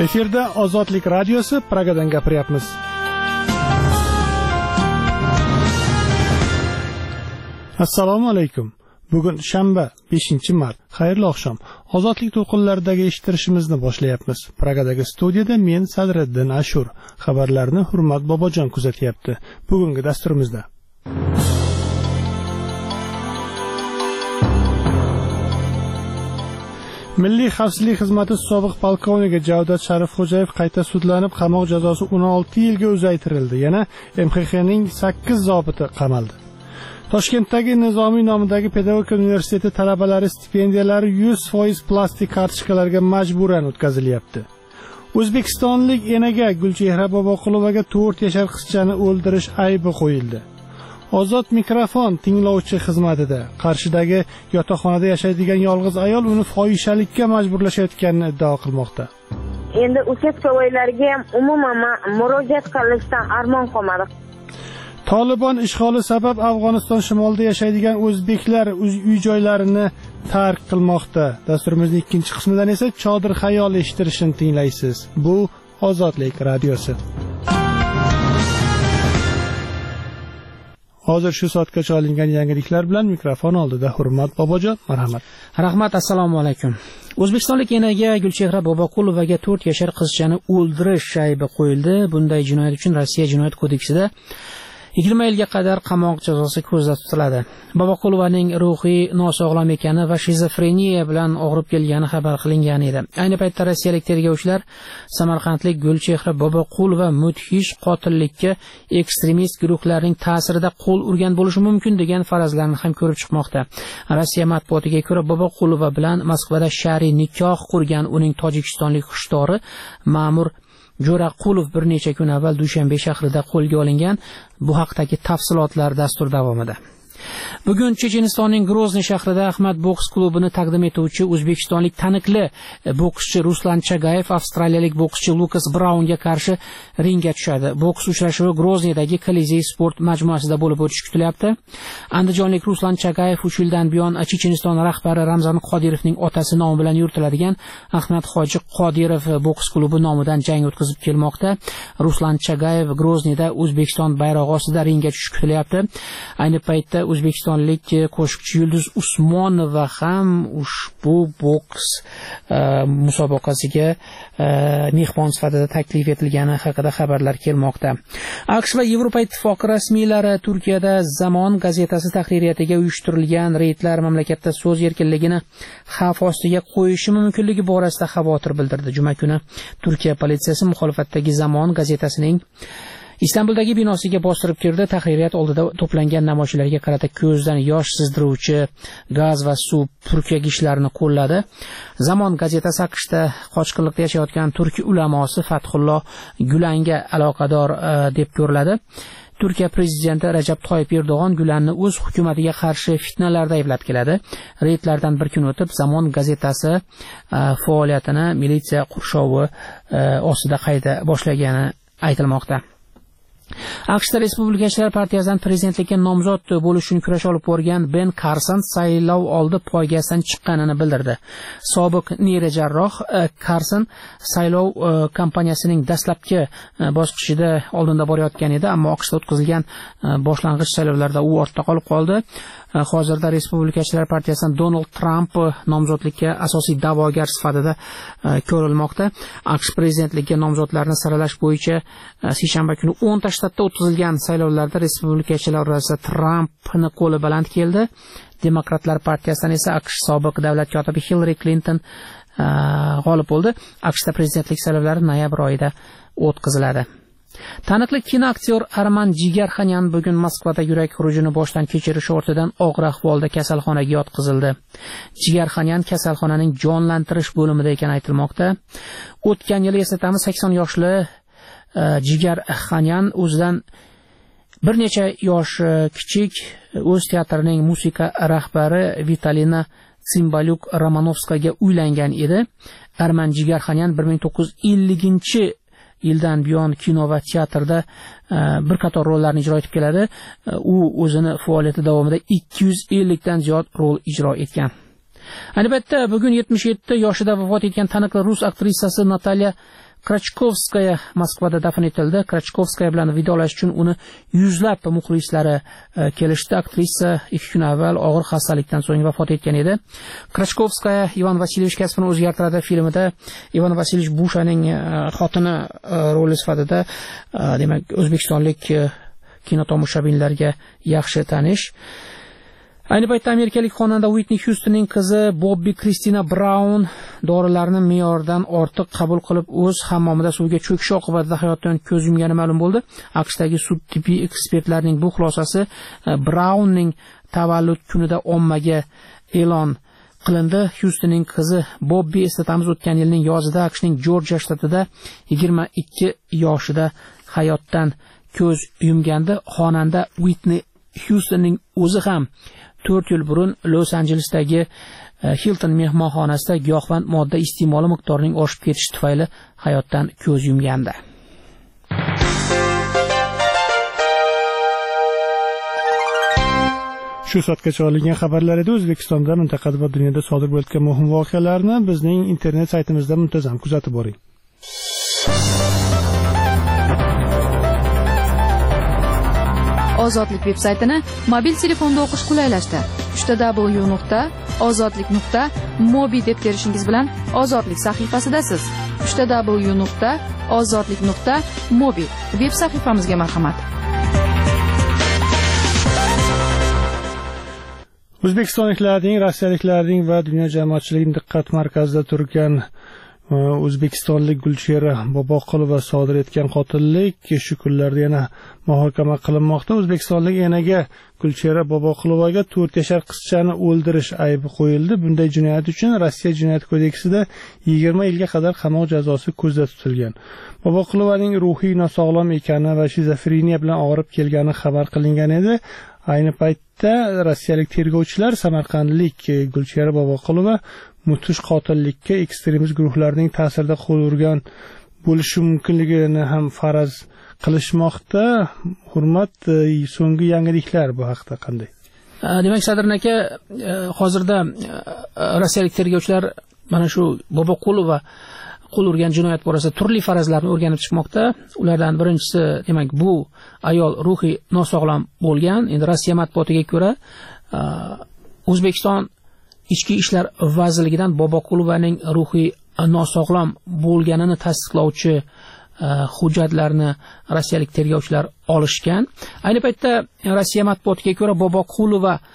Efirda Ozodlik radiosi Pragadan gapiryapmiz. Assalomu alaykum. Bugun shanba 5-mart. Xayrli oqshom. Ozodlik to'lqinlaridagi eshittirishimizni boshlayapmiz. Pragadagi studiyada men Sadriddin Ashur. Xabarlarni Hurmat Bobojon kuzatyapti. Bugungi dasturimizda Milliy xavfsizlik xizmati sobiq polkovniki Javdat Sharifxo'jayev qayta sudlanib, qamoq jazosi 16 yilga uzaytirildi. Yana MXXning 8 zobiti qamaldi. Toshkentdagi Nizomiy nomidagi Pedagogika universiteti talabalari stipendiyalari 100% plastik kartochkalarga majburan o'tkazilyapti. O'zbekistonlik enaga Gulchehra Boboqulovaga 4 yashar qizchani o'ldirish aybi qo'yildi. Ozod mikrofon tinglovchi xizmatida Qarshidagi yotoqxonada yashaydigan yolg'iz ayol uni fohishalikka majburlashayotganini iddao qilmoqda. Endi uchastkovoylarga ham umuman murojaat qilishdan armon qolmadi. Tolibon ishg'oli sabab Afg'oniston shimolida yashaydigan o'zbeklar uy-joylarini tark qilmoqda. Dasturimizning ikkinchi qismidan esa Chodir xayol eshittirishini tinglaysiz. Bu Ozodlik radiosi. Hozir shu soatgacha olingan yangiliklar bilan mikrofon oldida Hurmat Bobojon, marhamat. Rahmat, assalomu alaykum. O'zbekistonlik enaga Gulchehra Boboqulovaga 4 yashar qizchani o'ldirish aybi qo'yildi. Bunday jinoyat uchun Rossiya jinoyat kodeksida 20 yilga qadar qamoq jazosi ko'zda tutiladi. Boboqulovaning ruhiy nosog'lom ekani va shizofreniya bilan og'rib kelgani xabar qilingan edi. Ayni paytda rossiyalik tergovchilar samarqandlik Gulchehra Boboqulova mudhish qotillikka ekstremist guruhlarning ta'sirida qo'l urgan bo'lishi mumkin degan farazlarni ham ko'rib chiqmoqda. Rossiya matbuotiga ko'ra, Boboqulova bilan Moskvada shar'iy nikoh qurgan uning tojikistonlik xushtori Ma'mur Jo'raqulov bir necha kun avval Dushanbe shahrida qo'lga olingan. Bu haqdagi tafsilotlar dastur davomida. Bugun Chechenistonning Grozniy shahrida Ahmad boks klubini taqdim etuvchi o'zbekistonlik taniqli bokschi Ruslan Chagayev avstraliyalik bokschi Lukas Braunga qarshi ringga tushadi. Boks uchrashuvi Grozniydagi Kolizey sport majmuasida bo'lib o'tishi kutilyapti. Andijonlik Ruslan Chagayev 3 yildan buyon Checheniston rahbari Ramzan Qodirovning otasi nomi bilan yuritiladigan Ahmad Hoji Qodirov boks klubi nomidan jang o'tkazib kelmoqda. Ruslan Chagayev Grozniyda O'zbekiston bayrog'i ostida ringga tushishi kutilyapti. Ayni paytda o'zbekistonlik qo'shiqchi Yulduz Usmonova ham ushbu boks musobaqasiga mehmon sifatida taklif etilgani haqida xabarlar kelmoqda. AQSh va Yevropa Ittifoqi rasmiylari Turkiyada Zamon gazetasi tahririyatiga uyushtirilgan reydlar mamlakatda so'z erkinligini xavf ostiga qo'yishi mumkinligi borasida xavotir bildirdi. Juma kuni Turkiya politsiyasi muxolifatdagi Zamon gazetasining Istanbuldagi binosiga bostirib kirdi. Tahririyat oldida to'plangan namoyishchilarga qarata ko'zdan yosh sizdiruvchi gaz va suv purkagichlarini qo'lladi. Zamon gazetasi AQShda qochqinlikda yashayotgan turk ulamosi Fathulloh Gulanga aloqador deb ko'riladi. Turkiya prezidenti Rajab Toyyib Erdo'g'on Gulanni o'z hukumatiga qarshi fitnalarda ayblab keladi. Reydlardan bir kun o'tib Zamon gazetasi faoliyatini militsiya qurshovi ostida qayta boshlagani aytilmoqda. AQShda Respublikachilar partiyasidan prezidentlikka nomzod bo'lish uchun kurash olib borgan Ben Carson saylov oldi poygasidan chiqqanini bildirdi. Sobiq neyrojarroh Carson saylov kampaniyasining dastlabki bosqichida oldinda borayotgan edi, ammo AQShda o'tkazilgan boshlang'ich saylovlarda u ortda qolib qoldi. Hozirda Respublikachilar partiyasidan Donald Trump nomzodlikka asosiy da'vogar sifatida ko'rilmoqda. AQSh prezidentlikka nomzodlarni saralash bo'yicha seshanba kuni 10 ta shtatda o'tkazilgan saylovlarda respublikachilar orasida Trumpni qo'li baland keldi. Demokratlar partiyasidan esa AQSh sobiq davlat kotibi Hillary Clinton g'olib bo'ldi. AQShda prezidentlik saylovlari noyabr oyida o'tkaziladi. Taniqli kinoaktyor Arman Jigarxanyan bugun Moskvada yurak xurujini boshdan kechirishi ortidan og'ir ahvolda kasalxonaga yotqizildi. Jigarxanyan kasalxonaning jonlantirish bo'limida ekani aytilmoqda. O'tgan yil eslatamiz 80 yoshli Jigarxanyan o'zidan bir necha yosh kichik o'z teatrining musiqa rahbari Vitalina Tsimbalyuk Romanovskaga uylangan edi. Arman Jigarxanyan 1950 yildan buyon kino va teatrda bir qator rollarni ijro etib keladi. U o'zini faoliyati davomida 250 dan ziyod rol ijro etgan. Ayni paytda bugun 77 yoshida vafot etgan taniqli rus aktrisasi Natalya Krachkovskaya Moskvada dafn etildi. Krachkovskaya bilan vidolash uchun uni yuzlab muxlislari kelishdi. Aktrisa 2 kun avval og'ir xastalikdan so'ng vafot etgan edi. Krachkovskaya Ivan Vasilyevich kasbini o'zgartiradi filmida Ivan Vasilyevich Bushaning xotini roli sifatida, demak, o'zbekistonlik kinotomoshabinlarga yaxshi tanish. Ayni paytda amerikalik xonanda Whitney Houstonning qizi Bobbi Kristina Braun dorilarni me'yordan ortiq qabul qilib o'z hammomida suvga cho'kishi oqibatida hayotdan ko'z yumgani ma'lum bo'ldi. AQShdagi sud tibbiy ekspertlarning bu xulosasi Braunning tavallud kunida ommaga e'lon qilindi. Houstonning qizi Bobbi eslatamiz, o'tgan yilning yozida AQShning Jorjiya shtatida 22 yoshida hayotdan ko'z yumgandi. Xonanda Whitney Houstonning o'zi ham 4 yil burun Los-Anjelesdagi Hilton mehmonxonasida giyohvand modda iste'moli miqdorining oshib ketishi tufayli hayotdan ko'z yumgandi. Shu soatgacha olingan xabarlar edi. O'zbekistonda, mintaqada va dunyoda sodir bo'layotgan muhim voqealarni bizning internet saytimizda muntazam kuzatib boring. Ozodlik veb-saytini mobil telefonda o'qish qulaylashdi. www.ozodlik.mobi deb terishingiz bilan Ozodlik sahifasidasiz. www.ozodlik.mobi veb sahifamizga marhamat. O'zbekistonliklarning, rossiyaliklarning va dunyo jamoatchiligining diqqat markazida turgan o'zbekistonlik Gulchehra Boboqulova sodir etgan qotillik shu kunlarda yana muhokama qilinmoqda. O'zbekistonlik enaga Gulchehra Boboqulovaga 4 yashar qizchani o'ldirish aybi qo'yildi. Bunday jinoyat uchun Rossiya jinoyat kodeksida 20 yilga qadar qamoq jazosi ko'zda tutilgan. Boboqulovaning ruhiy nosog'lom ekani va shizofreniya bilan og'rib kelgani xabar qilingan edi. Ayni paytda rossiyalik tergovchilar samarqandlik Gulchehra Boboqulova mudhish qotillikka ekstremist guruhlarning ta'sirida qo'l urgan bo'lishi mumkinligini ham faraz qilishmoqda. Hurmat, so'nggi yangiliklar bu haqda qanday? Demak, Sadrin aka, hozirda rossiyalik tergovchilar mana shu Boboqulova qo'l urgan jinoyat borasida turli farazlarni o'rganib chiqmoqda. Ulardan birinchisi, demak, bu ayol ruhiy nosog'lom bo'lgan. Endi Rossiya matbuotiga ko'ra, O'zbekiston Ichki ishlar vazirligidan Boboqulovaning ruhiy nosog'lom bo'lganini tasdiqlovchi hujjatlarni rossiyalik tergovchilar olishgan. Ayni paytda Rossiya matbuotiga ko'ra Boboqulova